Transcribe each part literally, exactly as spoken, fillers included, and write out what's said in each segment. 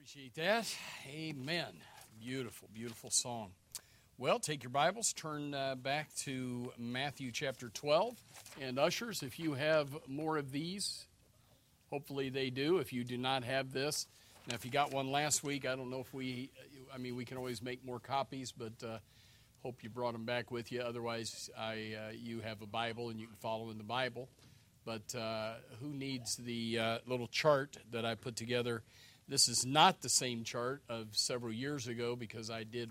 Appreciate that. Amen. Beautiful, beautiful song. Well, take your Bibles, turn uh, back to Matthew chapter twelve. And ushers, if you have more of these, hopefully they do. If you do not have this, now if you got one last week, I don't know if we, I mean, we can always make more copies, but uh, hope you brought them back with you. Otherwise, I, uh, you have a Bible and you can follow in the Bible. But uh, who needs the uh, little chart that I put together? This is not the same chart of several years ago because I did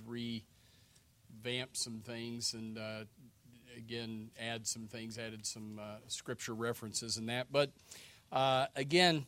revamp some things and, uh, again, add some things, added some uh, scripture references and that. But, uh, again,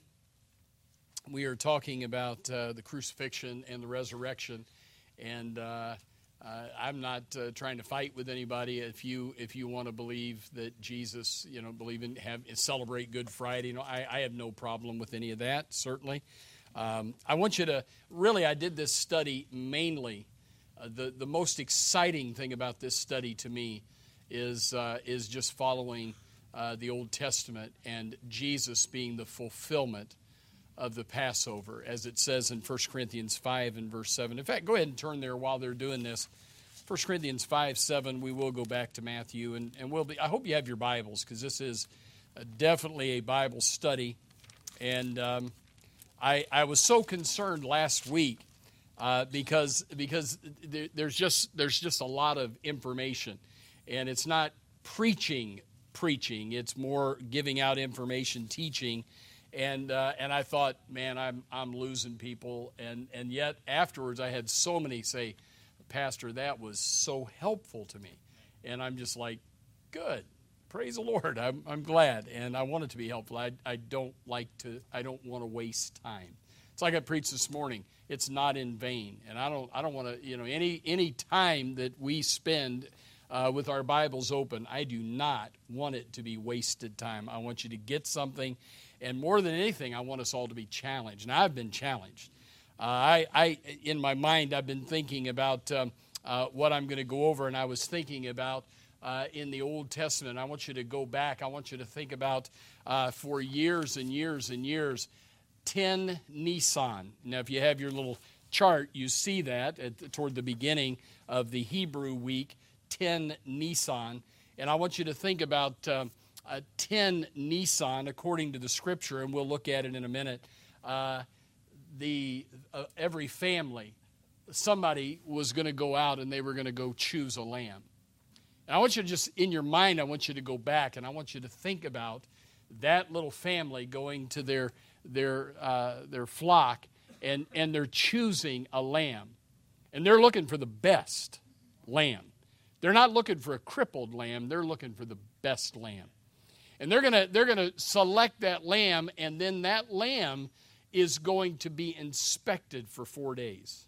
we are talking about uh, the crucifixion and the resurrection. And uh, uh, I'm not uh, trying to fight with anybody. If you if you want to believe that Jesus, you know, believe in, have celebrate Good Friday, you know, I, I have no problem with any of that, certainly. Um, I want you to, really, I did this study mainly. Uh, the, the most exciting thing about this study to me is, uh, is just following uh, the Old Testament and Jesus being the fulfillment of the Passover, as it says in First Corinthians five and verse seven. In fact, go ahead and turn there while they're doing this. First Corinthians five, seven, we will go back to Matthew, and, and we'll be, I hope you have your Bibles, because this is uh, definitely a Bible study. And um, I, I was so concerned last week uh, because because there, there's just there's just a lot of information, and it's not preaching preaching. It's more giving out information, teaching, and uh, and I thought, man, I'm I'm losing people, and and yet afterwards I had so many say, Pastor, that was so helpful to me, and I'm just like, good. Praise the Lord. I'm, I'm glad, and I want it to be helpful. I, I don't like to. I don't want to waste time. It's like I preached this morning. It's not in vain, and I don't. I don't want to. You know, any any time that we spend uh, with our Bibles open, I do not want it to be wasted time. I want you to get something, and more than anything, I want us all to be challenged. And I've been challenged. Uh, I, I, in my mind, I've been thinking about um, uh, what I'm going to go over, and I was thinking about. Uh, in the Old Testament, I want you to go back. I want you to think about uh, for years and years and years, ten Nisan. Now, if you have your little chart, you see that at, toward the beginning of the Hebrew week, ten Nisan. And I want you to think about uh, uh, ten Nisan according to the Scripture, and we'll look at it in a minute. Uh, the uh, every family, somebody was going to go out and they were going to go choose a lamb. And I want you to just, in your mind, I want you to go back and I want you to think about that little family going to their their uh, their flock and, and they're choosing a lamb. And they're looking for the best lamb. They're not looking for a crippled lamb. They're looking for the best lamb. And they're gonna they're gonna select that lamb, and then that lamb is going to be inspected for four days.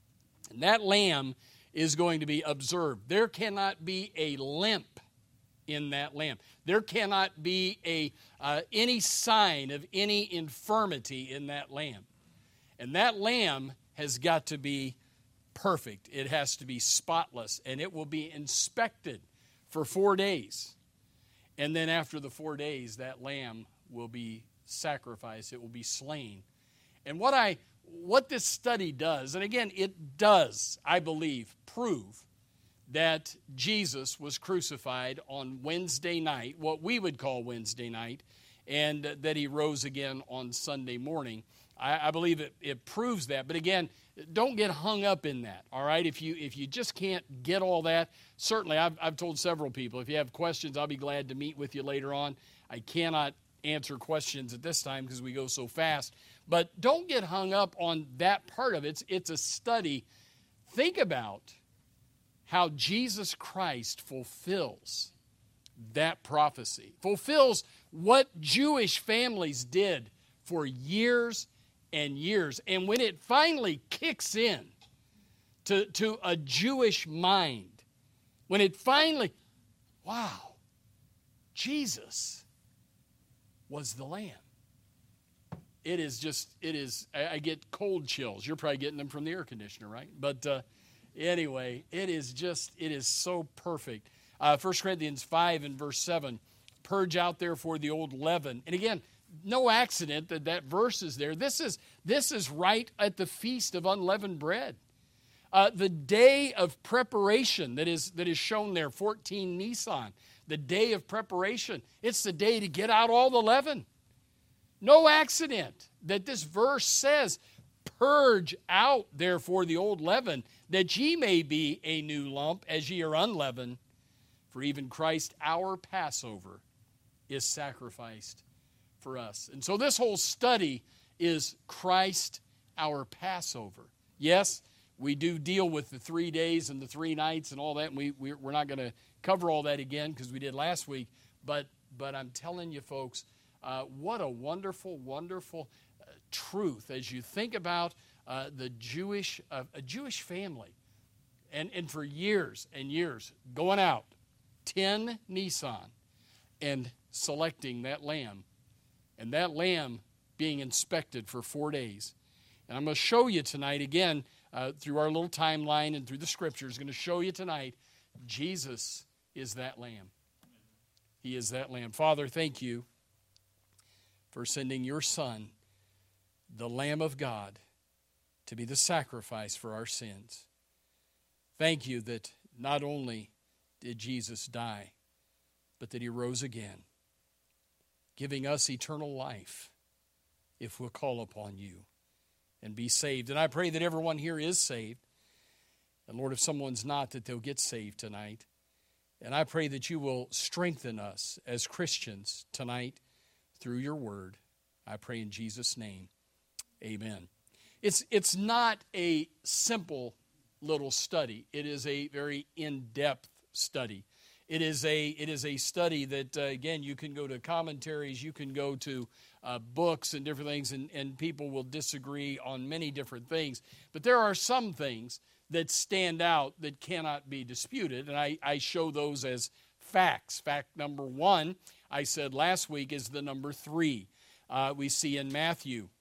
And that lamb is going to be observed. There cannot be a limp in that lamb. There cannot be a uh, any sign of any infirmity in that lamb. And that lamb has got to be perfect. It has to be spotless, and it will be inspected for four days. And then after the four days, that lamb will be sacrificed. It will be slain. And what I What this study does, and again, it does, I believe, prove that Jesus was crucified on Wednesday night, what we would call Wednesday night, and that he rose again on Sunday morning. I, I believe it, it proves that. But again, don't get hung up in that, all right? If you if you just can't get all that, certainly I've, I've told several people, if you have questions, I'll be glad to meet with you later on. I cannot answer questions at this time because we go so fast. But don't get hung up on that part of it. It's, it's a study. Think about how Jesus Christ fulfills that prophecy, fulfills what Jewish families did for years and years. And when it finally kicks in to, to a Jewish mind, when it finally, wow, Jesus was the Lamb. It is just, it is, I, I get cold chills. You're probably getting them from the air conditioner, right? But uh, anyway, it is just, it is so perfect. Uh, First Corinthians five and verse seven, purge out therefore the old leaven. And again, no accident that that verse is there. This is, this is right at the Feast of Unleavened Bread. Uh, the day of preparation that is, that is shown there, fourteen Nisan, the day of preparation. It's the day to get out all the leaven. No accident that this verse says, purge out therefore the old leaven, that ye may be a new lump, as ye are unleavened. For even Christ our Passover is sacrificed for us. And so this whole study is Christ our Passover. Yes, we do deal with the three days and the three nights and all that, and we, we're not going to cover all that again because we did last week. But, but I'm telling you, folks, uh, what a wonderful, wonderful uh, truth as you think about uh, the Jewish, uh, a Jewish family. And, and for years and years, going out, ten Nisan, and selecting that lamb, and that lamb being inspected for four days. And I'm going to show you tonight, again, uh, through our little timeline and through the Scriptures, going to show you tonight, Jesus is that lamb. He is that lamb. Father, thank you for sending your Son, the Lamb of God, to be the sacrifice for our sins. Thank you that not only did Jesus die, but that he rose again, giving us eternal life if we'll call upon you and be saved. And I pray that everyone here is saved. And Lord, if someone's not, that they'll get saved tonight. And I pray that you will strengthen us as Christians tonight through your word. I pray in Jesus' name, amen. It's, it's not a simple little study. It is a very in-depth study. It is a it is a study that, uh, again, you can go to commentaries, you can go to uh, books and different things, and, and people will disagree on many different things. But there are some things that stand out that cannot be disputed, and I, I show those as facts. Fact number one, I said last week, is the number three. Uh, we see in Matthew,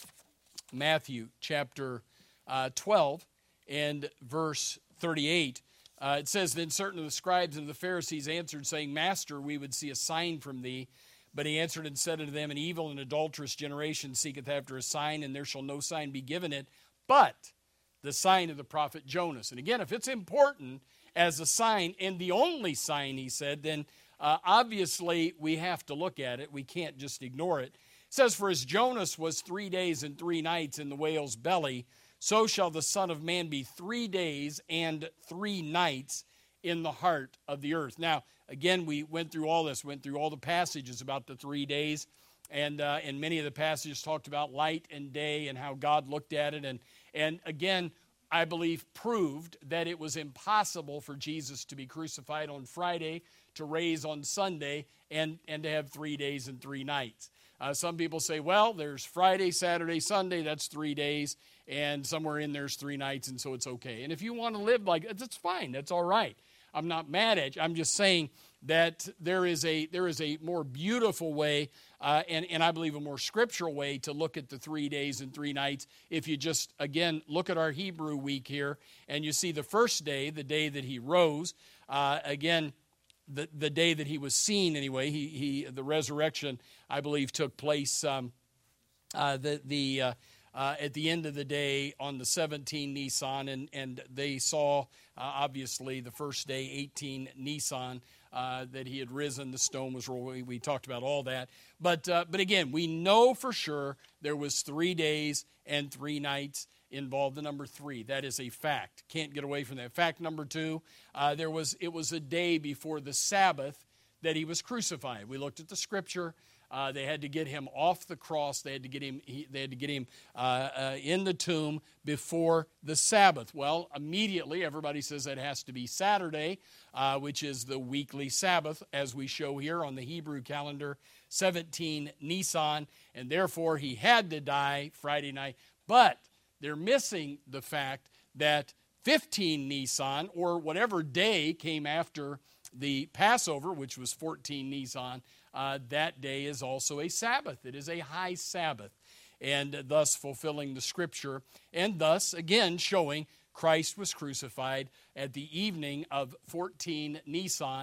Matthew chapter uh, twelve and verse thirty-eight. Uh, it says, then certain of the scribes and the Pharisees answered, saying, Master, we would see a sign from thee. But he answered and said unto them, an evil and adulterous generation seeketh after a sign, and there shall no sign be given it, but the sign of the prophet Jonas. And again, if it's important as a sign, and the only sign, he said, then uh, obviously we have to look at it. We can't just ignore it. It says, for as Jonas was three days and three nights in the whale's belly, so shall the Son of Man be three days and three nights in the heart of the earth. Now, again, we went through all this, went through all the passages about the three days, and uh, and many of the passages talked about light and day and how God looked at it. And, and again, I believe proved that it was impossible for Jesus to be crucified on Friday, to raise on Sunday, and, and to have three days and three nights. Uh, some people say, well, there's Friday, Saturday, Sunday, that's three days, and somewhere in there's three nights, and so it's okay. And if you want to live like that, that's fine. That's all right. I'm not mad at you. I'm just saying that there is a there is a more beautiful way, uh, and, and I believe a more scriptural way to look at the three days and three nights. If you just, again, look at our Hebrew week here, and you see the first day, the day that he rose, uh, again, the, the day that he was seen anyway, he, he the resurrection, I believe, took place um, uh, the, the, uh, uh, at the end of the day on the seventeenth Nisan, and, and they saw, uh, obviously, the first day, eighteen Nisan, uh, that he had risen, the stone was rolled. We, we talked about all that. But, uh, but again, we know for sure there was three days and three nights involved. The number three, that is a fact. Can't get away from that. Fact number two, uh, there was it was a day before the Sabbath that he was crucified. We looked at the scripture. Uh, they had to get him off the cross. They had to get him. He, they had to get him uh, uh, in the tomb before the Sabbath. Well, immediately everybody says that has to be Saturday, uh, which is the weekly Sabbath, as we show here on the Hebrew calendar, seventeen Nisan, and therefore he had to die Friday night. But they're missing the fact that fifteen Nisan, or whatever day came after the Passover, which was fourteen Nisan, uh, that day is also a Sabbath. It is a high Sabbath, and thus fulfilling the Scripture, and thus, again, showing Christ was crucified at the evening of fourteen Nisan,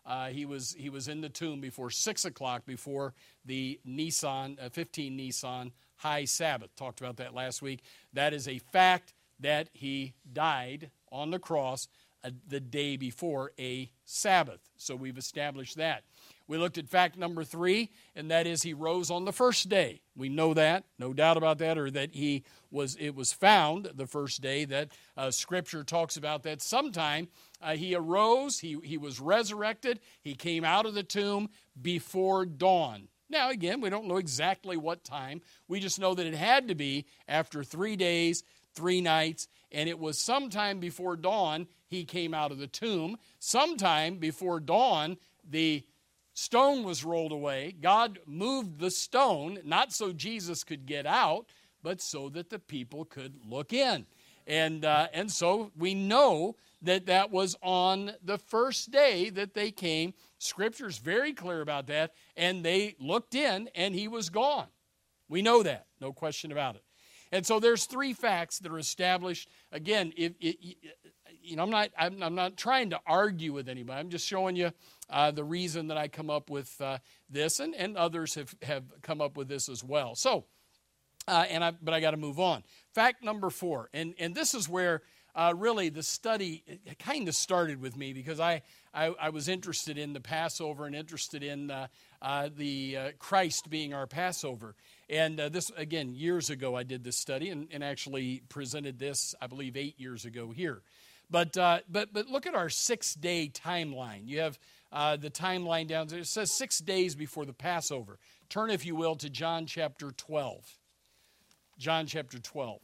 Uh, he was he was in the tomb before six o'clock, before the Nisan, uh, fifteen Nisan high Sabbath. Talked about that last week. That is a fact that he died on the cross uh, the day before a Sabbath. So we've established that. We looked at fact number three, and that is he rose on the first day. We know that, no doubt about that, or that he was. It was found the first day that uh, Scripture talks about that. Sometime uh, he arose, he he was resurrected, he came out of the tomb before dawn. Now again, we don't know exactly what time. We just know that it had to be after three days, three nights, and it was sometime before dawn he came out of the tomb. Sometime before dawn, the stone was rolled away. God moved the stone, not so Jesus could get out, but so that the people could look in. And, uh, and so we know that that was on the first day that they came. Scripture's very clear about that. And they looked in, and he was gone. We know that, no question about it. And so there's three facts that are established. Again, if, if you know, I'm not I'm, I'm not trying to argue with anybody. I'm just showing you uh, the reason that I come up with uh, this, and, and others have, have come up with this as well. So, uh, and I but I got to move on. Fact number four, and and this is where uh, really the study kind of started with me, because I, I I was interested in the Passover and interested in uh, uh, the uh, Christ being our Passover. And uh, this, again, years ago I did this study and, and actually presented this, I believe, eight years ago here. But uh, but but look at our six-day timeline. You have uh, the timeline down there. It says six days before the Passover. Turn, if you will, to John chapter twelve. John chapter twelve.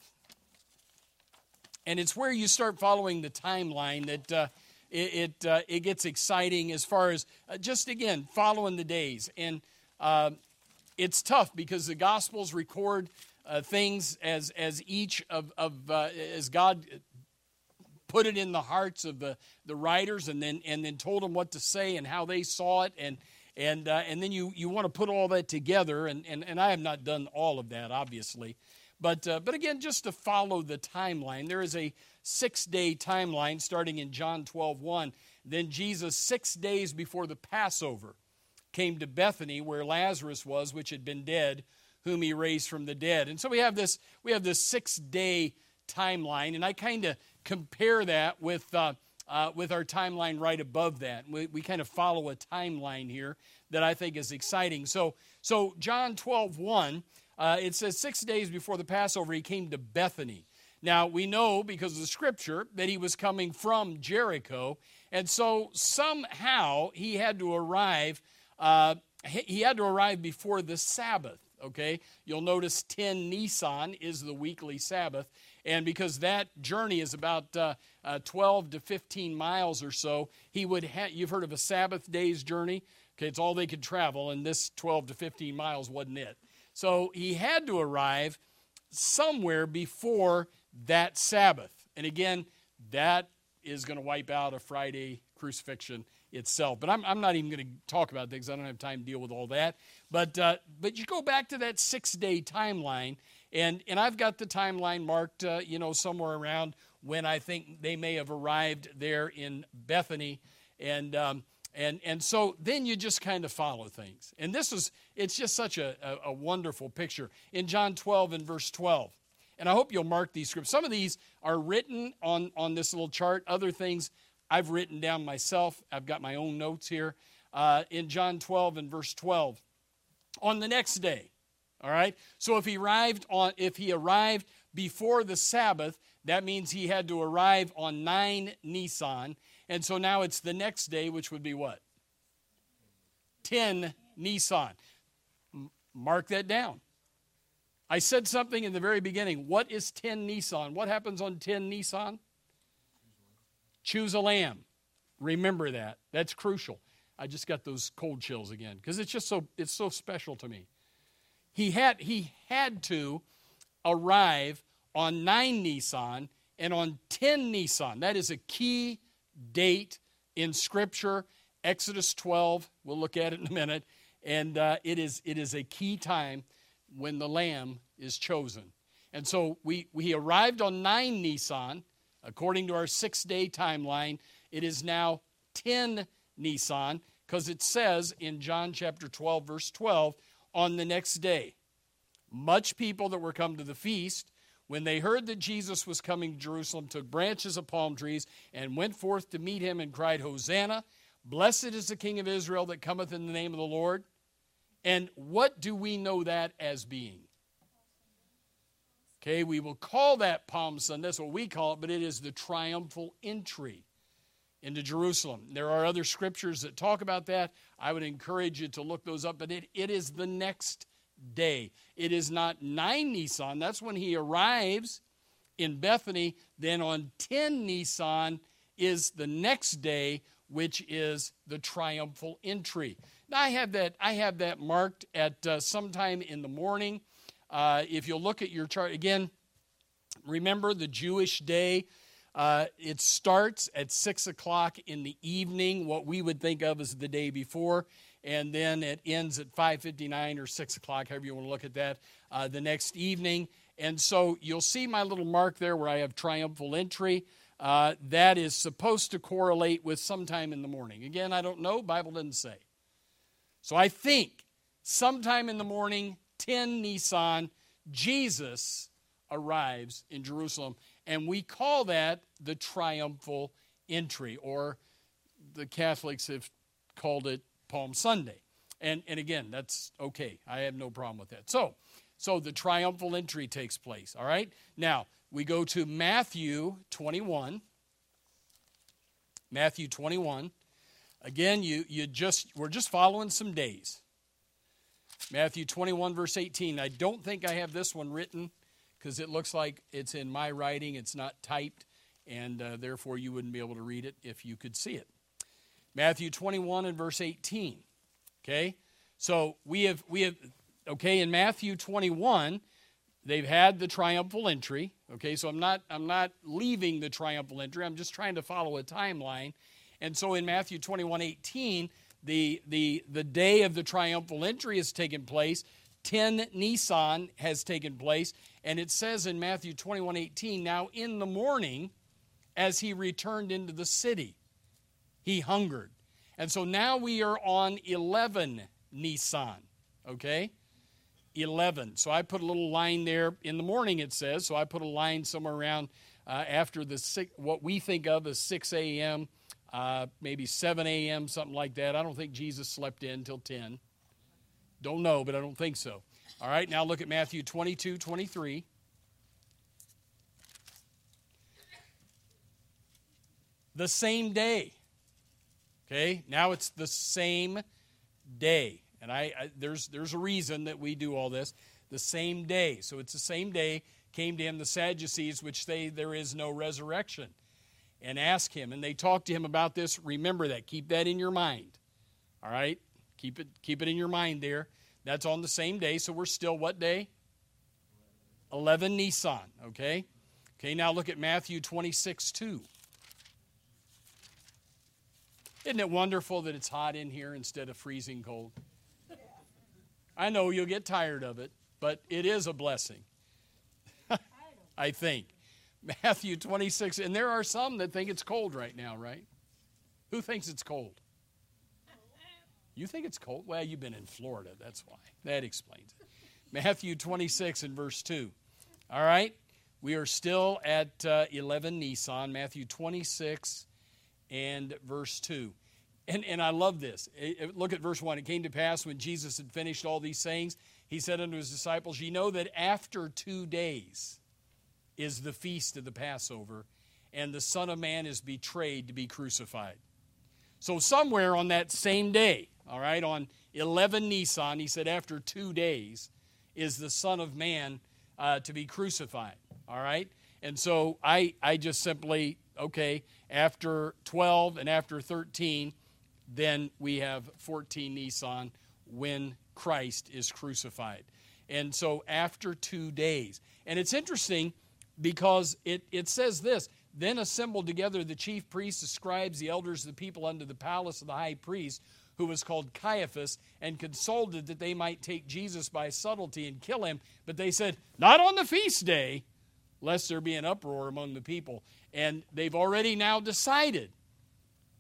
And it's where you start following the timeline that uh, it it, uh, it gets exciting as far as uh, just, again, following the days. And uh, it's tough because the Gospels record uh, things as as each of, of uh, as God put it in the hearts of the, the writers, and then and then told them what to say and how they saw it, and and uh, and then you, you want to put all that together, and, and, and I have not done all of that, obviously, but uh, but again, just to follow the timeline, there is a six-day timeline starting in John twelve one. Then Jesus, six days before the Passover, came to Bethany, where Lazarus was, which had been dead, whom he raised from the dead. And so we have this we have this six-day timeline, and I kind of compare that with uh, uh, with our timeline right above that. We, we kind of follow a timeline here that I think is exciting. So, so John twelve one, uh, it says, six days before the Passover, he came to Bethany. Now, we know, because of the Scripture, that he was coming from Jericho, and so somehow he had to arrive, uh, he had to arrive before the Sabbath, okay? You'll notice ten Nisan is the weekly Sabbath, and because that journey is about uh, uh, twelve to fifteen miles or so, he would ha- you've heard of a Sabbath day's journey? Okay, it's all they could travel, and this twelve to fifteen miles wasn't it. So he had to arrive somewhere before that Sabbath. And again, that is going to wipe out a Friday crucifixion itself. But I'm, I'm not even going to talk about that because I don't have time to deal with all that. But uh, but you go back to that six-day timeline, and, and I've got the timeline marked, uh, you know, somewhere around when I think they may have arrived there in Bethany. And um, and and so then you just kind of follow things. And this is, it's just such a, a, a wonderful picture. In John twelve and verse twelve, and I hope you'll mark these scripts. Some of these are written on, on this little chart. Other things I've written down myself. I've got my own notes here. Uh, in John twelve and verse twelve, on the next day, all right? So if he arrived on, if he arrived before the Sabbath, that means he had to arrive on nine Nisan. And so now it's the next day, which would be what? ten Nisan. M- mark that down. I said something in the very beginning. What is ten Nisan? What happens on ten Nisan? Choose a lamb. Remember that. That's crucial. I just got those cold chills again because it's just so it's so special to me. He had he had to arrive on nine Nisan and on ten Nisan. That is a key date in Scripture. Exodus twelve. We'll look at it in a minute, and uh, it is it is a key time when the lamb is chosen. And so we we arrived on nine Nisan. According to our six-day timeline, it is now ten Nisan. Because it says in John chapter twelve, verse twelve, on the next day, much people that were come to the feast, when they heard that Jesus was coming to Jerusalem, took branches of palm trees and went forth to meet him and cried, Hosanna, blessed is the King of Israel that cometh in the name of the Lord. And what do we know that as being? Okay, we will call that Palm Sunday. That's what we call it, but it is the triumphal entry into Jerusalem. There are other scriptures that talk about that. I would encourage you to look those up, but it, it is the next day. It is not nine Nisan. That's when he arrives in Bethany. Then on ten Nisan is the next day, which is the triumphal entry. Now I have that, I have that marked at uh, sometime in the morning. Uh, if you'll look at your chart, again, remember the Jewish day, uh, it starts at six o'clock in the evening, what we would think of as the day before, and then it ends at five fifty-nine or six o'clock, however you want to look at that, uh, the next evening. And so you'll see my little mark there where I have triumphal entry. Uh, that is supposed to correlate with sometime in the morning. Again, I don't know, Bible doesn't say. So I think sometime in the morning, ten Nisan, Jesus arrives in Jerusalem. And we call that the triumphal entry, or the Catholics have called it Palm Sunday. And, and again, that's okay. I have no problem with that. So, so the triumphal entry takes place, all right? Now, we go to Matthew twenty-one. Matthew twenty-one. Again, you, you just we're just following some days. Matthew twenty-one, verse eighteen. I don't think I have this one written because it looks like it's in my writing. It's not typed, and uh, therefore you wouldn't be able to read it if you could see it. Matthew twenty-one and verse eighteen. Okay? So we have, we have okay, in Matthew twenty-one, they've had the triumphal entry. Okay, so I'm not, I'm not leaving the triumphal entry. I'm just trying to follow a timeline. And so in Matthew twenty-one, eighteen, the, the, the day of the triumphal entry has taken place. ten Nisan has taken place. And it says in Matthew twenty-one, eighteen, now in the morning, as he returned into the city, he hungered. And so now we are on eleven Nisan, okay? eleven. So I put a little line there. In the morning it says, so I put a line somewhere around uh, after the six, what we think of as six a.m., uh, maybe seven a.m., something like that. I don't think Jesus slept in until ten. Don't know, but I don't think so. All right, now look at Matthew twenty-two, twenty-three. The same day. Okay, now it's the same day. And I, I there's there's a reason that we do all this. The same day. So it's the same day came to him the Sadducees, which say there is no resurrection, and ask him. And they talked to him about this. Remember that. Keep that in your mind. All right? Keep it, keep it in your mind there. That's on the same day. So we're still what day? eleven Nisan. Okay? Okay, now look at Matthew twenty-six, two. Isn't it wonderful that it's hot in here instead of freezing cold? I know you'll get tired of it, but it is a blessing. I think. Matthew twenty-six, and there are some that think it's cold right now, right? Who thinks it's cold? You think it's cold? Well, you've been in Florida, that's why. That explains it. Matthew twenty-six and verse two. All right? We are still at uh, eleven Nisan, Matthew twenty-six and verse two. And, and I love this. Look at verse one. It came to pass when Jesus had finished all these sayings, he said unto his disciples, ye know that after two days is the feast of the Passover, and the Son of Man is betrayed to be crucified. So somewhere on that same day, all right, on eleven Nisan, he said after two days is the Son of Man uh, to be crucified, all right? And so I, I just simply, okay, after twelve and after thirteen, then we have fourteen Nisan when Christ is crucified. And so after two days. And it's interesting because it, it says this, then assembled together the chief priests, the scribes, the elders of the people unto the palace of the high priest, who was called Caiaphas, and consulted that they might take Jesus by subtlety and kill him. But they said, not on the feast day, lest there be an uproar among the people. And they've already now decided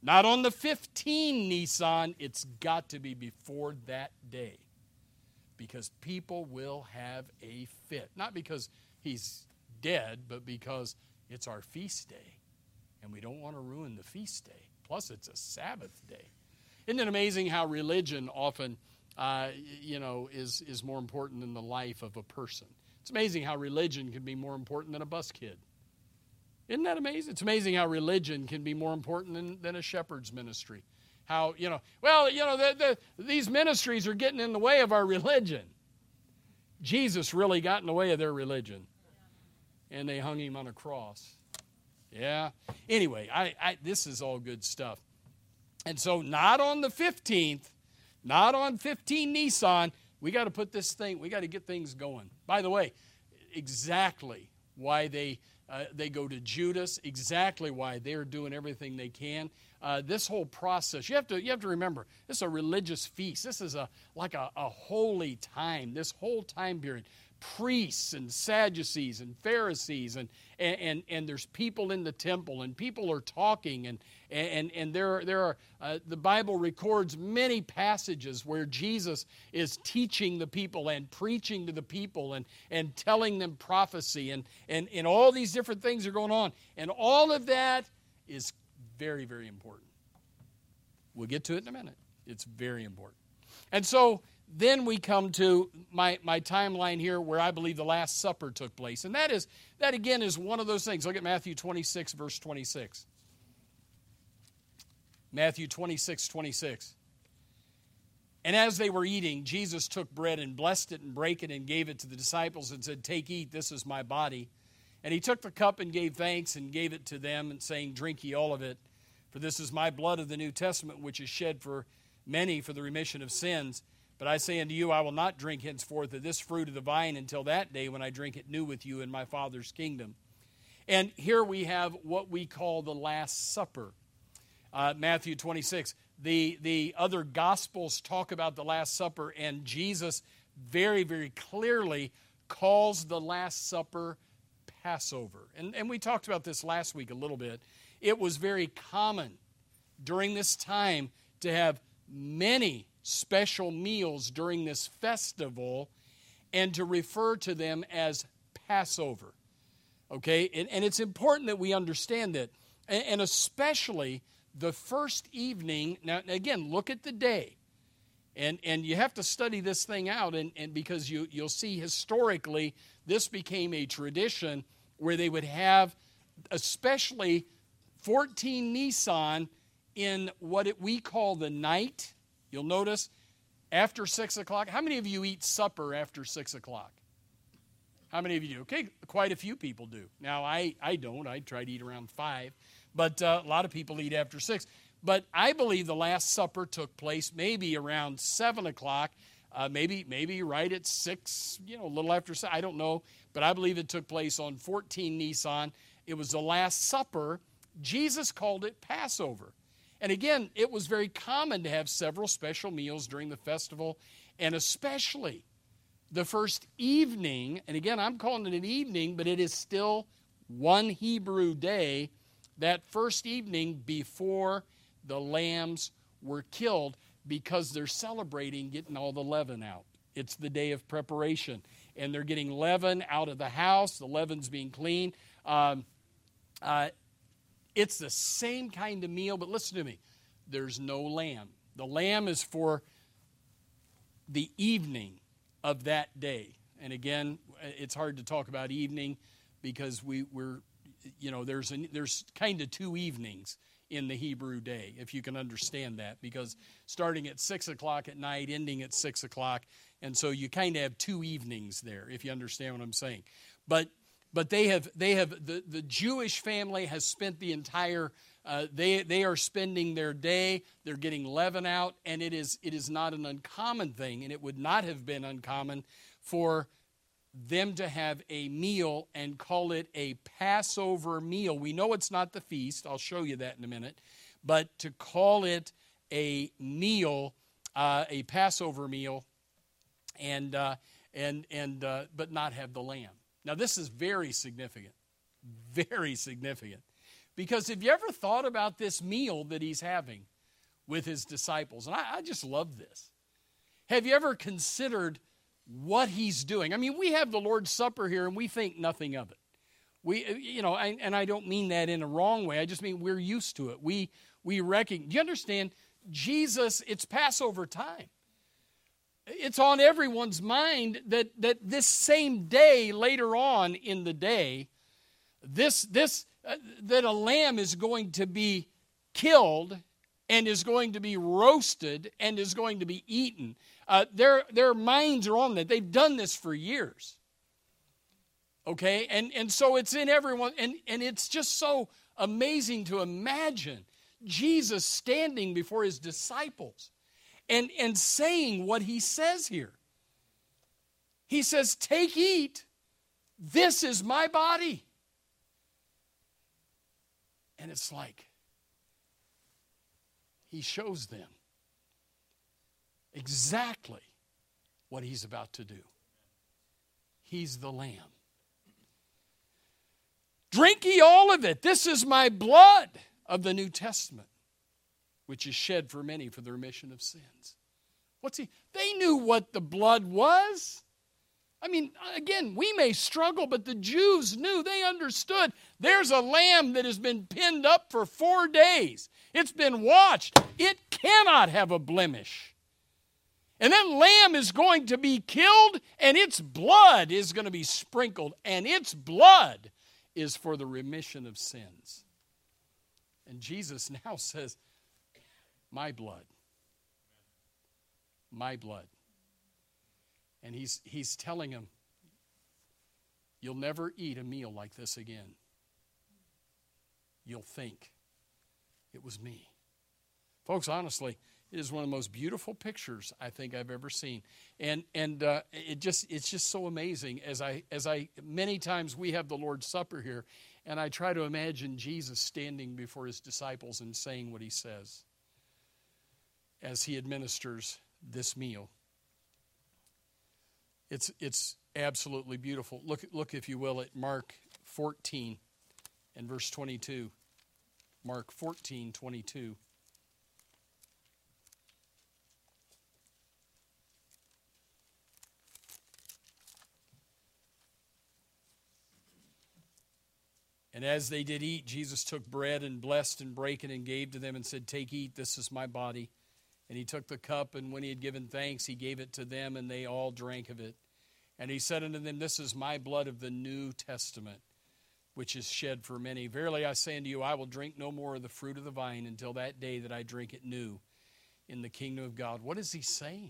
Not on the fifteenth Nisan. It's got to be before that day. Because people will have a fit. Not because he's dead, but because it's our feast day. And we don't want to ruin the feast day. Plus, it's a Sabbath day. Isn't it amazing how religion often, uh, you know, is, is more important than the life of a person? It's amazing how religion can be more important than a bus kid. Isn't that amazing? It's amazing how religion can be more important than, than a shepherd's ministry. How, you know, well, you know, the, the, these ministries are getting in the way of our religion. Jesus really got in the way of their religion. And they hung him on a cross. Yeah. Anyway, I, I, this is all good stuff. And so not on the fifteenth, not on fifteenth Nisan, we got to put this thing, we got to get things going. By the way, exactly why they uh, they go to Judas, exactly why they're doing everything they can. Uh, this whole process, you have to you have to remember, this is a religious feast. This is a like a, a holy time. This whole time period. Priests and Sadducees and Pharisees and, and, and, and there's people in the temple and people are talking and, and, and there, there are, uh, the Bible records many passages where Jesus is teaching the people and preaching to the people and, and telling them prophecy and, and, and all these different things are going on. And all of that is very, very important. We'll get to it in a minute. It's very important. And so then we come to my, my timeline here where I believe the Last Supper took place. And that is, that again is one of those things. Look at Matthew twenty-six, verse twenty-six. Matthew twenty-six, twenty-six. And as they were eating, Jesus took bread and blessed it and brake it and gave it to the disciples and said, "Take, eat, this is my body." And he took the cup and gave thanks and gave it to them and saying, "Drink ye all of it, for this is my blood of the New Testament, which is shed for many for the remission of sins. But I say unto you, I will not drink henceforth of this fruit of the vine until that day when I drink it new with you in my Father's kingdom." And here we have what we call the Last Supper. Uh, Matthew twenty-six. The, the other Gospels talk about the Last Supper, and Jesus very, very clearly calls the Last Supper Passover. And, and we talked about this last week a little bit. It was very common during this time to have many special meals during this festival and to refer to them as Passover. Okay? And, and it's important that we understand that. And, and especially the first evening. Now, again, look at the day. And, and you have to study this thing out and, and because you, you'll see historically this became a tradition where they would have especially fourteen Nisan in what it, we call the night. You'll notice after six o'clock. How many of you eat supper after six o'clock? How many of you do? Okay, quite a few people do. Now, I, I don't. I try to eat around five. But uh, a lot of people eat after six. But I believe the Last Supper took place maybe around seven o'clock, uh, maybe maybe right at six, you know, a little after seven. I don't know. But I believe it took place on fourteen Nisan. It was the Last Supper. Jesus called it Passover. And again, it was very common to have several special meals during the festival, and especially the first evening. And again, I'm calling it an evening, but it is still one Hebrew day, that first evening before the lambs were killed, because they're celebrating getting all the leaven out. It's the day of preparation, and they're getting leaven out of the house. The leaven's being cleaned. Um, uh, It's the same kind of meal, but listen to me. There's no lamb. The lamb is for the evening of that day. And again, it's hard to talk about evening because we, we're, you know, there's a, there's kind of two evenings in the Hebrew day, if you can understand that, because starting at six o'clock at night, ending at six o'clock, and so you kind of have two evenings there, if you understand what I'm saying. But But they have, they have the, the Jewish family has spent the entire, uh, they they are spending their day, they're getting leaven out, and it is it is not an uncommon thing, and it would not have been uncommon for them to have a meal and call it a Passover meal. We know it's not the feast, I'll show you that in a minute, but to call it a meal, uh, a Passover meal, and uh, and and uh, but not have the lamb. Now, this is very significant, very significant, Because have you ever thought about this meal that he's having with his disciples? And I, I just love this. Have you ever considered what he's doing? I mean, we have the Lord's Supper here and we think nothing of it. We, you know, I, and I don't mean that in a wrong way. I just mean we're used to it. We, we recognize, do you understand? Jesus, it's Passover time. It's on everyone's mind that, that this same day, later on in the day, this, this, uh, that a lamb is going to be killed and is going to be roasted and is going to be eaten. Uh, their, their minds are on that. They've done this for years. Okay? And, and so it's in everyone, and, and it's just so amazing to imagine Jesus standing before his disciples and, and saying what he says here. He says, take, eat, this is my body. And it's like, he shows them exactly what he's about to do. He's the Lamb. Drink ye all of it. This is my blood of the New Testament, which is shed for many for the remission of sins. What's he? They knew what the blood was. I mean, again, we may struggle, but the Jews knew, they understood. There's a lamb that has been pinned up for four days. It's been watched. It cannot have a blemish. And that lamb is going to be killed, and its blood is going to be sprinkled, and its blood is for the remission of sins. And Jesus now says, my blood. My blood. And he's, he's telling him, you'll never eat a meal like this again. You'll think it was me. Folks, honestly, it is one of the most beautiful pictures I think I've ever seen. And and uh, it just it's just so amazing as I as I many times we have the Lord's Supper here, and I try to imagine Jesus standing before his disciples and saying what he says as he administers this meal. It's it's absolutely beautiful. Look look if you will at Mark fourteen and verse twenty-two. Mark fourteen, twenty-two. And as they did eat, Jesus took bread and blessed and brake it and gave to them and said, take, eat, this is my body. And he took the cup, and when he had given thanks, he gave it to them, and they all drank of it. And he said unto them, this is my blood of the New Testament, which is shed for many. Verily I say unto you, I will drink no more of the fruit of the vine until that day that I drink it new in the kingdom of God. What is he saying?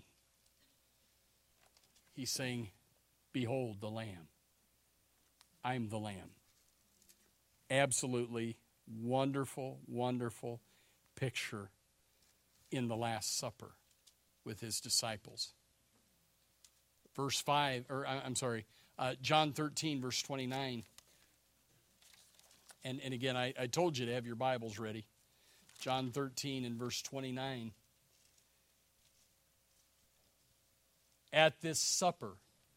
He's saying, behold the Lamb. I'm the Lamb. Absolutely wonderful, wonderful picture in the Last Supper with his disciples. Verse five, or I'm sorry, uh, John thirteen, verse twenty-nine. And, and again, I, I told you to have your Bibles ready. John thirteen and verse twenty-nine. At this supper,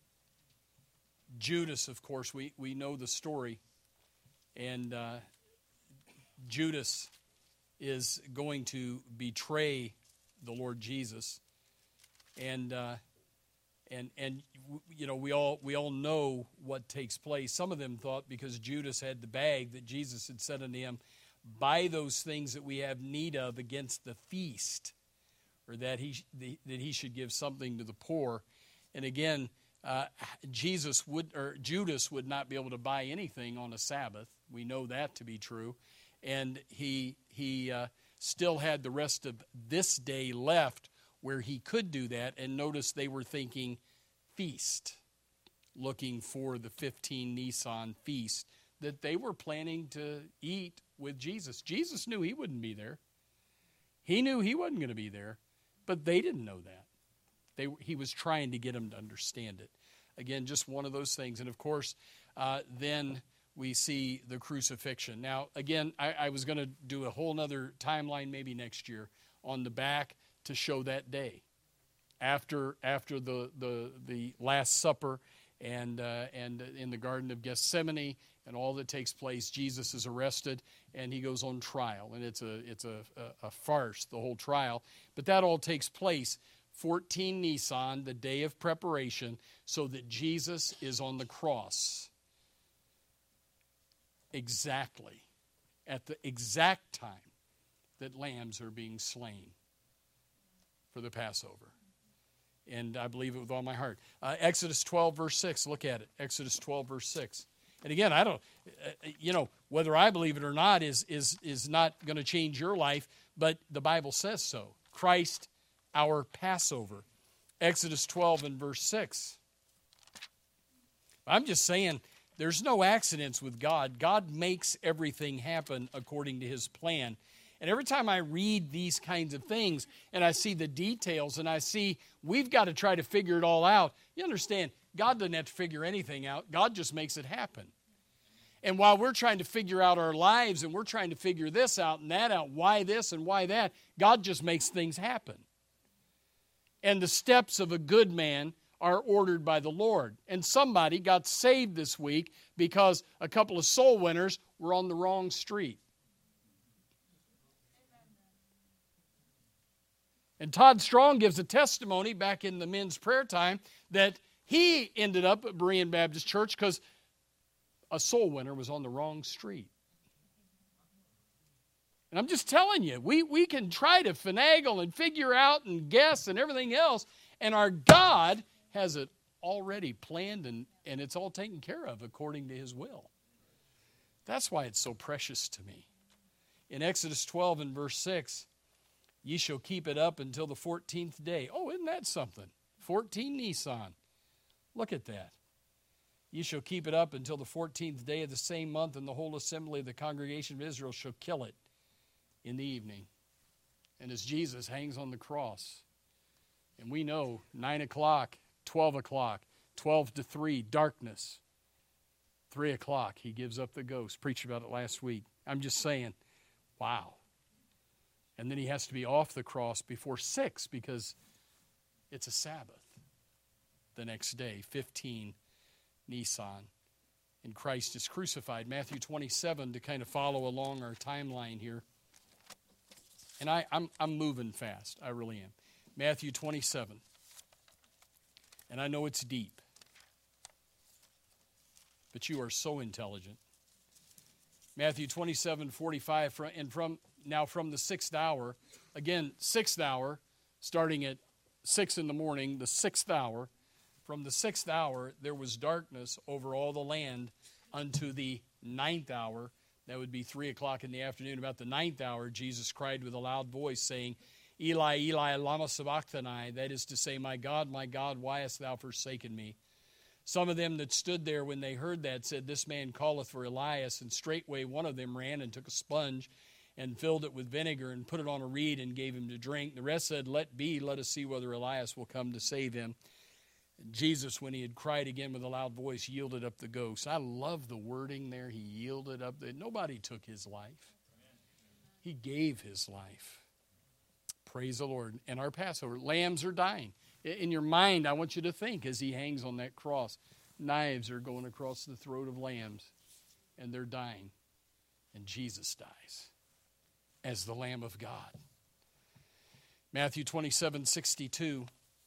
Judas, of course, we, we know the story. And uh, Judas is going to betray the Lord Jesus. And uh, and and you know, we all we all know what takes place. Some of them thought because Judas had the bag that Jesus had said unto him, buy those things that we have need of against the feast, or that he that he should give something to the poor. And again, uh, Jesus would or Judas would not be able to buy anything on a Sabbath. We know that to be true. And he he uh, still had the rest of this day left where he could do that. And notice they were thinking feast, looking for the fifteen Nisan feast that they were planning to eat with Jesus. Jesus knew he wouldn't be there. He knew he wasn't going to be there, but they didn't know that. They, he was trying to get them to understand it. Again, just one of those things. And of course, uh, then we see the crucifixion. Now, again, I, I was going to do a whole other timeline maybe next year on the back to show that day after after the the, the Last Supper and uh, and in the Garden of Gethsemane, and all that takes place. Jesus is arrested, and he goes on trial, and it's a it's a, a, a farce, the whole trial. But that all takes place fourteen Nisan, the day of preparation, so that Jesus is on the cross exactly at the exact time that lambs are being slain for the Passover. And I believe it with all my heart. Uh, Exodus twelve, verse six. Look at it. Exodus twelve, verse six. And again, I don't, uh, you know, whether I believe it or not is is is not going to change your life, but the Bible says so. Christ, our Passover. Exodus twelve and verse six. I'm just saying, there's no accidents with God. God makes everything happen according to his plan. And every time I read these kinds of things and I see the details and I see we've got to try to figure it all out, you understand, God doesn't have to figure anything out. God just makes it happen. And while we're trying to figure out our lives and we're trying to figure this out and that out, why this and why that, God just makes things happen. And the steps of a good man are ordered by the Lord. And somebody got saved this week because a couple of soul winners were on the wrong street. And Todd Strong gives a testimony back in the men's prayer time that he ended up at Berean Baptist Church because a soul winner was on the wrong street. And I'm just telling you, we, we can try to finagle and figure out and guess and everything else, and our God has it already planned and, and it's all taken care of according to his will. That's why it's so precious to me. In Exodus twelve and verse six, ye shall keep it up until the fourteenth day. Oh, isn't that something? fourteen Nisan. Look at that. Ye shall keep it up until the fourteenth day of the same month, and the whole assembly of the congregation of Israel shall kill it in the evening. And as Jesus hangs on the cross, and we know nine o'clock, twelve o'clock, twelve to three, darkness. three o'clock, he gives up the ghost. Preached about it last week. I'm just saying, wow. And then he has to be off the cross before six because it's a Sabbath the next day, fifteen Nisan. And Christ is crucified. Matthew twenty-seven, to kind of follow along our timeline here. And I, I'm, I'm moving fast. I really am. Matthew twenty-seven. And I know it's deep. But you are so intelligent. Matthew twenty-seven, forty-five, and from now from the sixth hour, again, sixth hour, starting at six in the morning, the sixth hour, from the sixth hour there was darkness over all the land unto the ninth hour. That would be three o'clock in the afternoon. About the ninth hour, Jesus cried with a loud voice, saying, Eli, Eli, lama sabachthani, that is to say, my God, my God, why hast thou forsaken me? Some of them that stood there when they heard that said, this man calleth for Elias. And straightway one of them ran and took a sponge and filled it with vinegar and put it on a reed and gave him to drink. The rest said, let be, let us see whether Elias will come to save him. And Jesus, when he had cried again with a loud voice, yielded up the ghost. I love the wording there. He yielded up. The, nobody took his life. He gave his life. Praise the Lord. And our Passover, lambs are dying. In your mind, I want you to think as he hangs on that cross, knives are going across the throat of lambs, and they're dying. And Jesus dies as the Lamb of God. Matthew twenty-seven, sixty-two.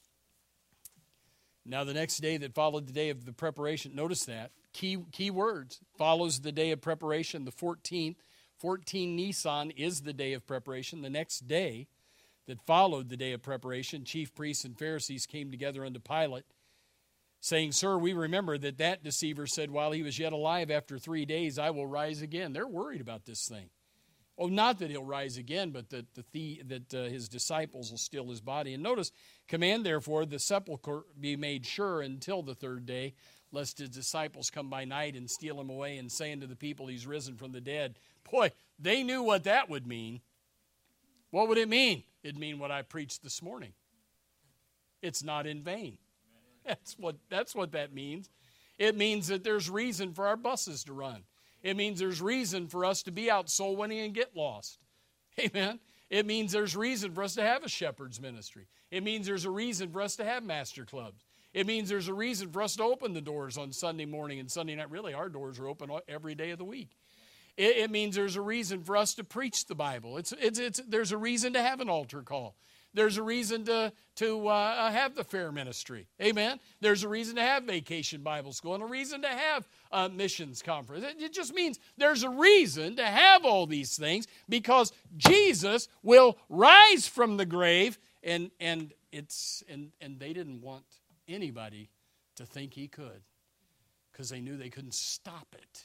Now the next day that followed the day of the preparation, notice that, key, key words, follows the day of preparation, the fourteenth. fourteen Nisan is the day of preparation. The next day that followed the day of preparation, chief priests and Pharisees came together unto Pilate, saying, Sir, we remember that that deceiver said, while he was yet alive, after three days I will rise again. They're worried about this thing. Oh, not that he'll rise again, but that the, the that uh, his disciples will steal his body. And notice, command therefore the sepulchre be made sure until the third day, lest his disciples come by night and steal him away, and say unto the people, he's risen from the dead. Boy, they knew what that would mean. What would it mean? It'd mean what I preached this morning. It's not in vain. That's what, that's what that means. It means that there's reason for our buses to run. It means there's reason for us to be out soul winning and get lost. Amen. It means there's reason for us to have a shepherd's ministry. It means there's a reason for us to have master clubs. It means there's a reason for us to open the doors on Sunday morning and Sunday night. Really, our doors are open every day of the week. It, it means there's a reason for us to preach the Bible. It's, it's, it's, there's a reason to have an altar call. There's a reason to, to uh, have the fair ministry. Amen? There's a reason to have vacation Bible school and a reason to have a missions conference. It, it just means there's a reason to have all these things because Jesus will rise from the grave, and and it's and, and they didn't want anybody to think he could because they knew they couldn't stop it.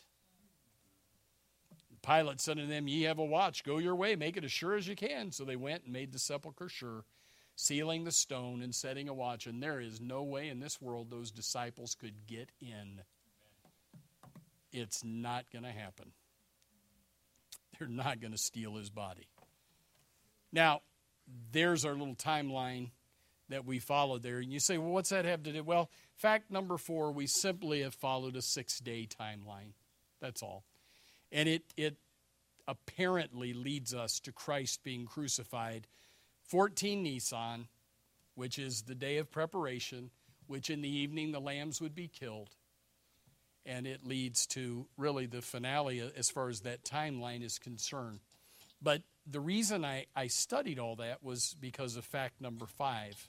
Pilate said to them, "Ye have a watch, go your way, make it as sure as you can." So they went and made the sepulchre sure, sealing the stone and setting a watch. And there is no way in this world those disciples could get in. It's not going to happen. They're not going to steal his body. Now, there's our little timeline that we followed there. And you say, well, what's that have to do? Well, fact number four, we simply have followed a six-day timeline. That's all. And it, it apparently leads us to Christ being crucified. fourteen Nisan, which is the day of preparation, which in the evening the lambs would be killed. And it leads to really the finale as far as that timeline is concerned. But the reason I, I studied all that was because of fact number five.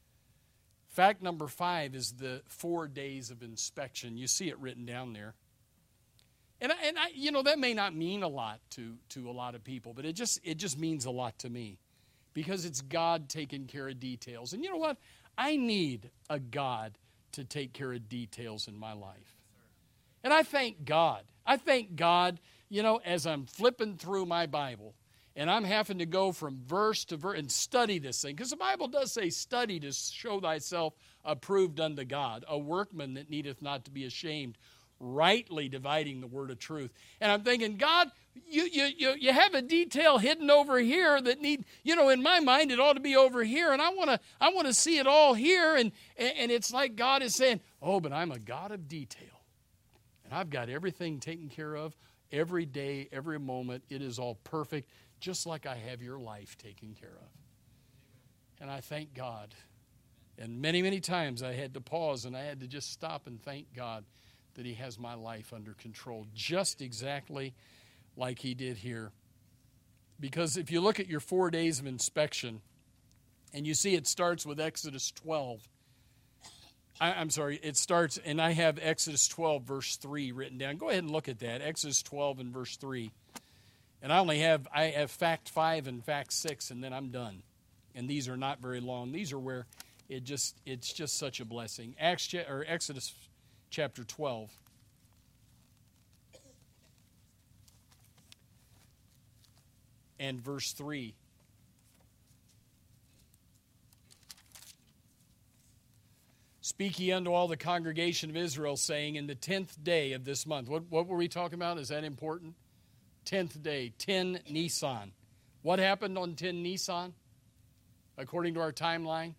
Fact number five is the four days of inspection. You see it written down there. And, I, and I, you know, that may not mean a lot to, to a lot of people, but it just it just means a lot to me because it's God taking care of details. And you know what? I need a God to take care of details in my life. And I thank God. I thank God, you know, as I'm flipping through my Bible and I'm having to go from verse to verse and study this thing. Because the Bible does say, study to show thyself approved unto God, a workman that needeth not to be ashamed, rightly dividing the word of truth. And I'm thinking, God, you you you, you have a detail hidden over here that need, you know, in my mind it ought to be over here, and I want to I want to see it all here. And, and it's like God is saying, oh, but I'm a God of detail. And I've got everything taken care of every day, every moment. It is all perfect, just like I have your life taken care of. And I thank God. And many, many times I had to pause and I had to just stop and thank God that he has my life under control, just exactly like he did here. Because if you look at your four days of inspection, and you see it starts with Exodus twelve. I, I'm sorry, it starts, and I have Exodus twelve, verse three written down. Go ahead and look at that, Exodus twelve and verse three. And I only have, I have fact five and fact six, and then I'm done. And these are not very long. These are where it just, it's just such a blessing. Acts, or Exodus chapter twelve. And verse three. Speak ye unto all the congregation of Israel, saying, in the tenth day of this month. What, what were we talking about? Is that important? Tenth day, ten Nisan. What happened on ten Nisan? According to our timeline?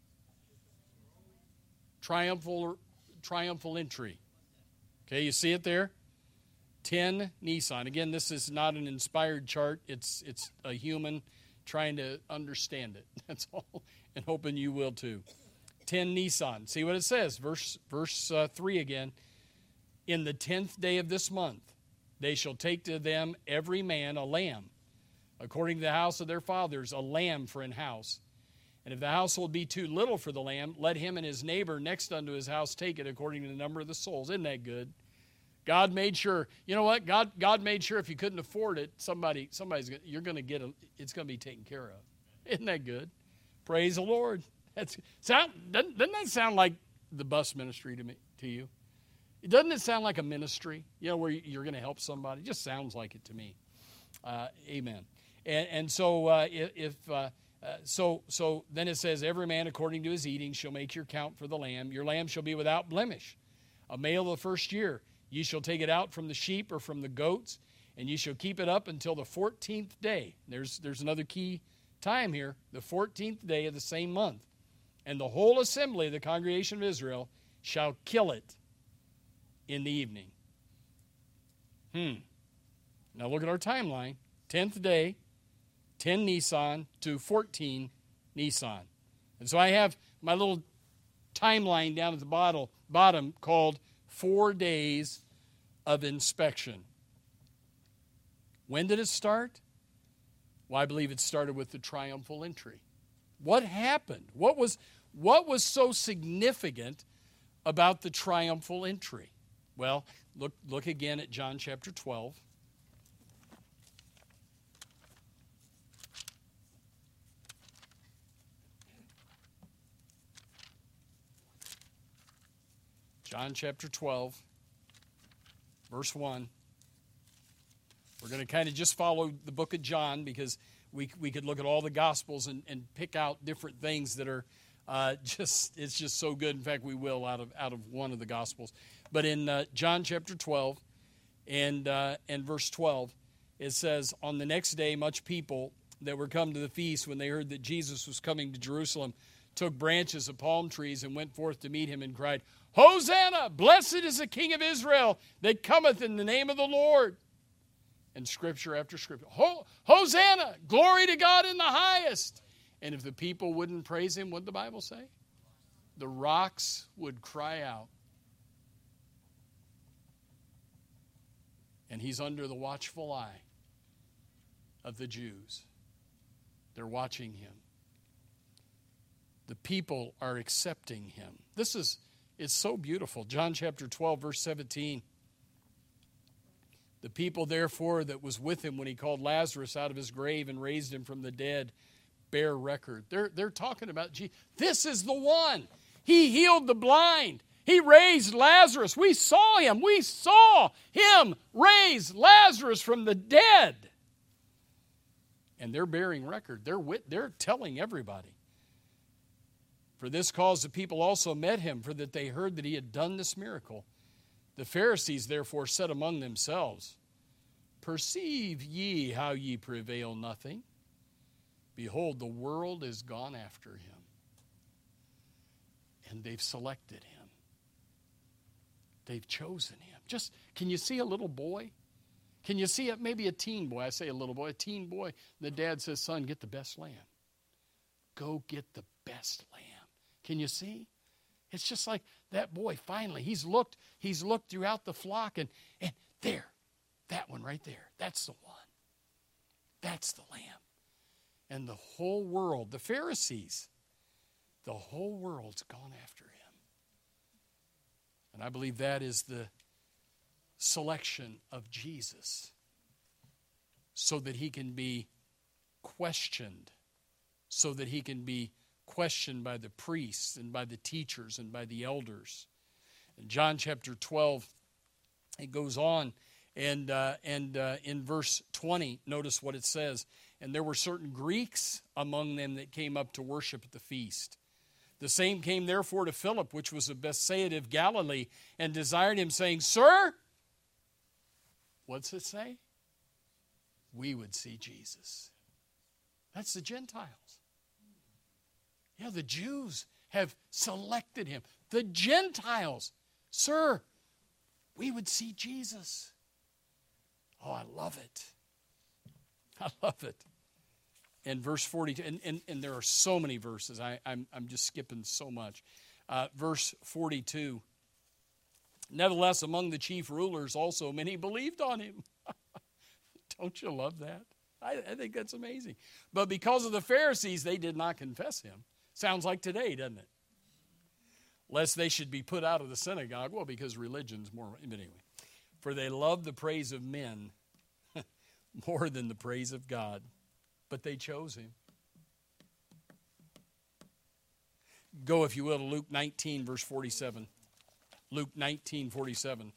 Triumphal triumphal entry. Okay, you see it there? ten Nisan. Again, this is not an inspired chart. It's it's a human trying to understand it. That's all. And hoping you will too. ten Nisan. See what it says. Verse, verse uh, three again. In the tenth day of this month, they shall take to them every man a lamb, according to the house of their fathers, a lamb for an house. And if the household be too little for the lamb, let him and his neighbor next unto his house take it according to the number of the souls. Isn't that good? God made sure. You know what? God God made sure if you couldn't afford it, somebody somebody's you're going to get a, it's going to be taken care of. Isn't that good? Praise the Lord. That's sound doesn't, doesn't that sound like the bus ministry to me to you? Doesn't it sound like a ministry? You know, where you're going to help somebody. It just sounds like it to me. Uh, amen. And and so uh, if. Uh, Uh, so so then it says, every man according to his eating shall make your count for the lamb. Your lamb shall be without blemish, a male of the first year. Ye shall take it out from the sheep or from the goats, and ye shall keep it up until the fourteenth day. There's, there's another key time here, the fourteenth day of the same month. And the whole assembly of the congregation of Israel shall kill it in the evening. Hmm. Now look at our timeline. tenth day. ten Nisan to fourteen Nisan. And so I have my little timeline down at the bottom, bottom called Four Days of Inspection. When did it start? Well, I believe it started with the triumphal entry. What happened? What was, what was so significant about the triumphal entry? Well, look, look again at John chapter twelve. John chapter twelve, verse one. We're going to kind of just follow the book of John because we we could look at all the Gospels and, and pick out different things that are uh, just, it's just so good. In fact, we will out of out of one of the Gospels. But in uh, John chapter twelve and, uh, and verse twelve, it says, on the next day, much people that were come to the feast when they heard that Jesus was coming to Jerusalem took branches of palm trees and went forth to meet him and cried, Hosanna! Blessed is the King of Israel that cometh in the name of the Lord. And scripture after scripture. Ho- Hosanna! Glory to God in the highest. And if the people wouldn't praise him, what did the Bible say? The rocks would cry out. And he's under the watchful eye of the Jews. They're watching him. The people are accepting him. This is, it's so beautiful. John chapter twelve, verse seventeen. The people, therefore, that was with him when he called Lazarus out of his grave and raised him from the dead, bear record. They're, they're talking about Jesus. This is the one. He healed the blind. He raised Lazarus. We saw him. We saw him raise Lazarus from the dead. And they're bearing record. They're, wit- they're telling everybody. For this cause the people also met him, for that they heard that he had done this miracle. The Pharisees therefore said among themselves, Perceive ye how ye prevail nothing? Behold, the world is gone after him. And they've selected him. They've chosen him. Just, can you see a little boy? Can you see it? Maybe a teen boy. I say a little boy, a teen boy. The dad says, son, get the best lamb. Go get the best lamb. Can you see? It's just like that boy, finally, he's looked, he's looked throughout the flock, and, and there, that one right there, that's the one. That's the lamb. And the whole world, the Pharisees, the whole world's gone after him. And I believe that is the selection of Jesus so that he can be questioned, so that he can be questioned by the priests and by the teachers and by the elders. In John chapter twelve, it goes on, and uh, and uh, in verse twenty, notice what it says. And there were certain Greeks among them that came up to worship at the feast. The same came therefore to Philip, which was of Bethsaida of Galilee, and desired him, saying, Sir, what's it say? We would see Jesus. That's the Gentiles. Yeah, the Jews have selected him. The Gentiles, sir, we would see Jesus. Oh, I love it. I love it. And verse forty-two, and, and, and there are so many verses. I, I'm, I'm just skipping so much. Uh, verse forty-two, nevertheless, among the chief rulers also many believed on him. Don't you love that? I, I think that's amazing. But because of the Pharisees, they did not confess him. Sounds like today, doesn't it? Lest they should be put out of the synagogue. Well, because religion's more, but anyway. For they love the praise of men more than the praise of God. But they chose him. Go, if you will, to Luke nineteen, verse forty-seven. Luke nineteen, forty-seven.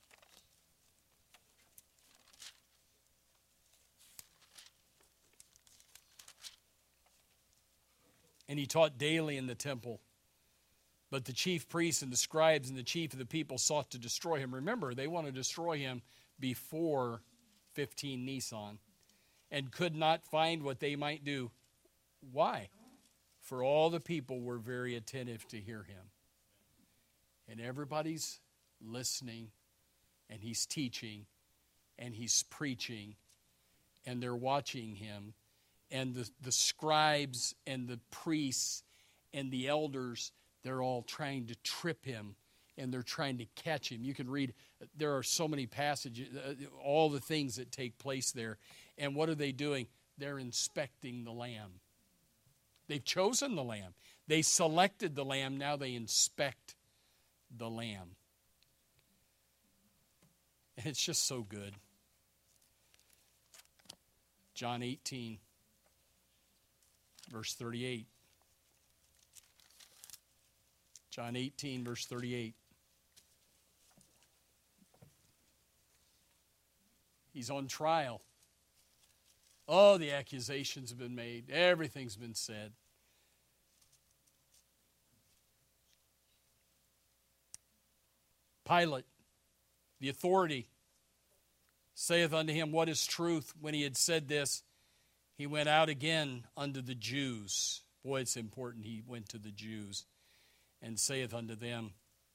And he taught daily in the temple. But the chief priests and the scribes and the chief of the people sought to destroy him. Remember, they want to destroy him before fifteen Nisan, and could not find what they might do. Why? For all the people were very attentive to hear him. And everybody's listening, and he's teaching, and he's preaching, and they're watching him. And the, the scribes and the priests and the elders, they're all trying to trip him, and they're trying to catch him. You can read, there are so many passages, uh, all the things that take place there. And what are they doing? They're inspecting the lamb. They've chosen the lamb. They selected the lamb. Now they inspect the lamb. And it's just so good. John eighteen, verse thirty-eight. John eighteen, verse thirty-eight. He's on trial. Oh, the accusations have been made. Everything's been said. Pilate, the authority, saith unto him, What is truth? When he had said this, he went out again unto the Jews. Boy, it's important he went to the Jews, and saith unto them,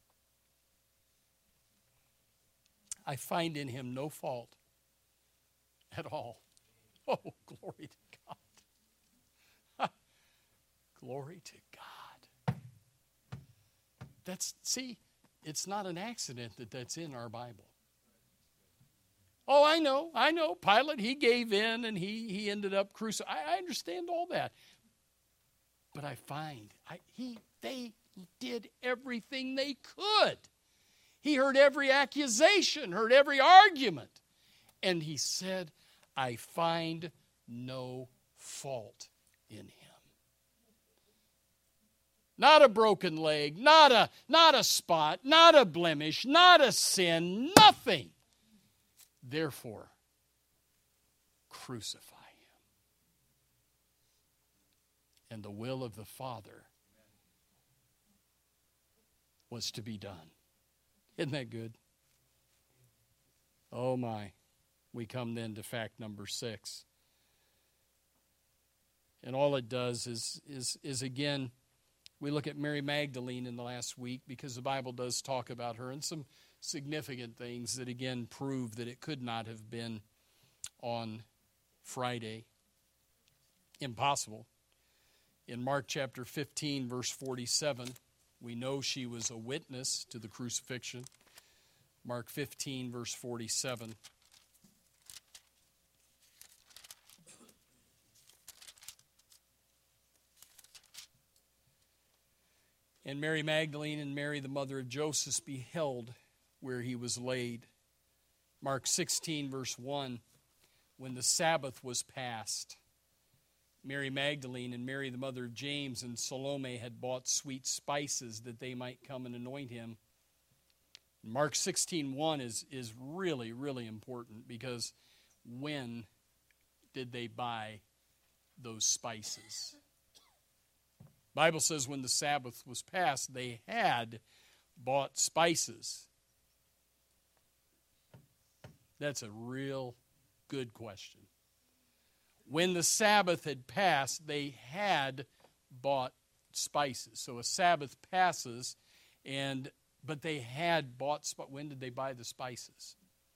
I find in him no fault at all. Oh, glory to God. Glory to God. That's, see, it's not an accident that that's in our Bible. Oh, I know, I know. Pilate, he gave in and he, he ended up crucified. I, I understand all that. But I find I, he they did everything they could. He heard every accusation, heard every argument. And he said, I find no fault in him. Not a broken leg, not a, not a spot, not a blemish, not a sin, nothing. Therefore, crucify him. And the will of the Father was to be done. Isn't that good? Oh my. We come then to fact number six. And all it does is, is, is again, we look at Mary Magdalene in the last week because the Bible does talk about her and some significant things that again prove that it could not have been on Friday. Impossible. In Mark chapter fifteen, verse forty-seven, we know she was a witness to the crucifixion. Mark fifteen, verse forty-seven. And Mary Magdalene and Mary, the mother of Joseph, beheld where he was laid. Mark sixteen, verse one, when the Sabbath was past, Mary Magdalene and Mary, the mother of James, and Salome had bought sweet spices that they might come and anoint him. Mark sixteen, one is, is really, really important because when did they buy those spices? The Bible says when the Sabbath was past, they had bought spices. That's a real good question. When the Sabbath had passed, they had bought spices. So a Sabbath passes, and but they had bought. When did they buy the spices?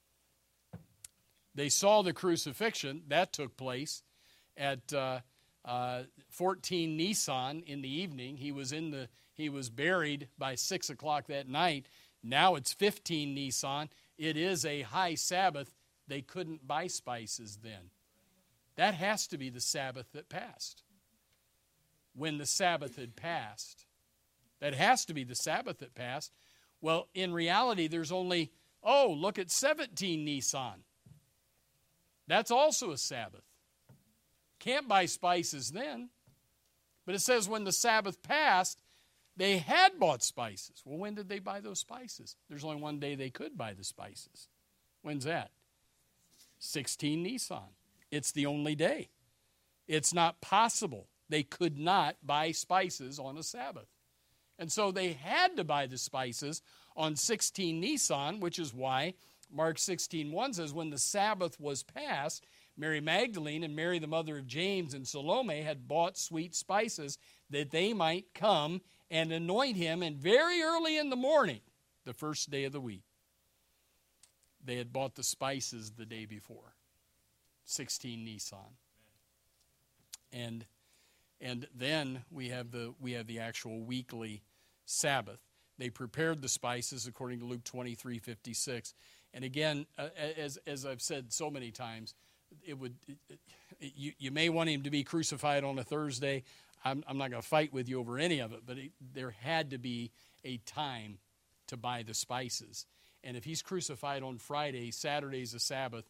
They saw the crucifixion. That took place at uh, uh, fourteen Nisan in the evening. He was in the. He was buried by six o'clock that night. Now it's fifteen Nisan. It is a high Sabbath. They couldn't buy spices then. That has to be the Sabbath that passed. When the Sabbath had passed. That has to be the Sabbath that passed. Well, in reality, there's only, oh, look at seventeen Nisan. That's also a Sabbath. Can't buy spices then. But it says when the Sabbath passed, they had bought spices. Well, when did they buy those spices? There's only one day they could buy the spices. When's that? sixteen Nisan. It's the only day. It's not possible. They could not buy spices on a Sabbath. And so they had to buy the spices on sixteen Nisan, which is why Mark sixteen one says, when the Sabbath was past, Mary Magdalene and Mary the mother of James and Salome had bought sweet spices that they might come and anoint him. And very early in the morning, the first day of the week, they had bought the spices the day before, sixteen Nisan. And and then we have the we have the actual weekly Sabbath. They prepared the spices according to Luke twenty-three fifty-six. And again, uh, as as I've said so many times, it would it, it, you you may want him to be crucified on a Thursday. I'm I'm not going to fight with you over any of it, but it, there had to be a time to buy the spices. And if he's crucified on Friday, Saturday's a Sabbath,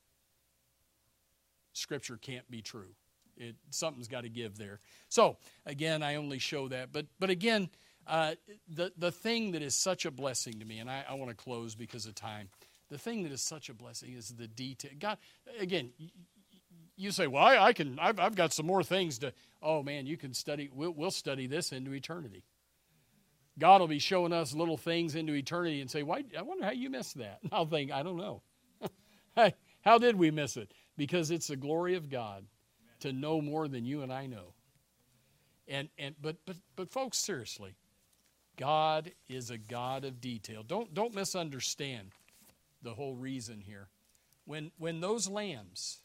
Scripture can't be true. It something's got to give there. So again, I only show that, but but again. Uh, the, the thing that is such a blessing to me, and I, I want to close because of time, the thing that is such a blessing is the detail. God, again, you say, well, I, I can, I've, I've got some more things to, oh man, you can study, we'll, we'll study this into eternity. God will be showing us little things into eternity and say, why, I wonder how you missed that. And I'll think, I don't know. How did we miss it? Because it's the glory of God to know more than you and I know. And, and but, but, but folks, seriously, God is a God of detail. Don't, don't misunderstand the whole reason here. When, when those lambs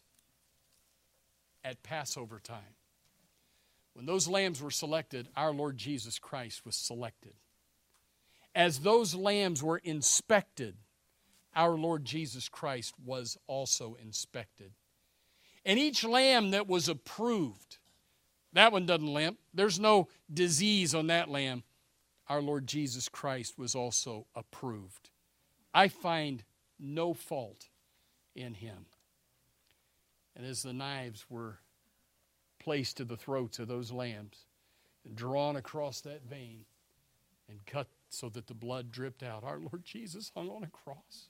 at Passover time, when those lambs were selected, our Lord Jesus Christ was selected. As those lambs were inspected, our Lord Jesus Christ was also inspected. And each lamb that was approved, that one doesn't limp. There's no disease on that lamb. Our Lord Jesus Christ was also approved. I find no fault in him. And as the knives were placed to the throats of those lambs and drawn across that vein and cut so that the blood dripped out, our Lord Jesus hung on a cross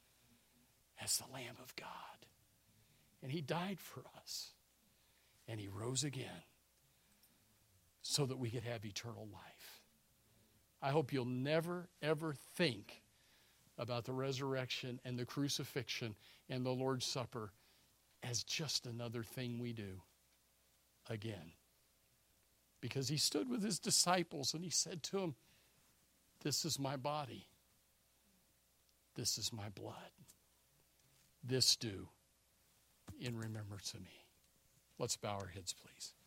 as the Lamb of God. And he died for us. And he rose again so that we could have eternal life. I hope you'll never, ever think about the resurrection and the crucifixion and the Lord's Supper as just another thing we do again. Because he stood with his disciples and he said to them, this is my body. This is my blood. This do in remembrance of me. Let's bow our heads, please.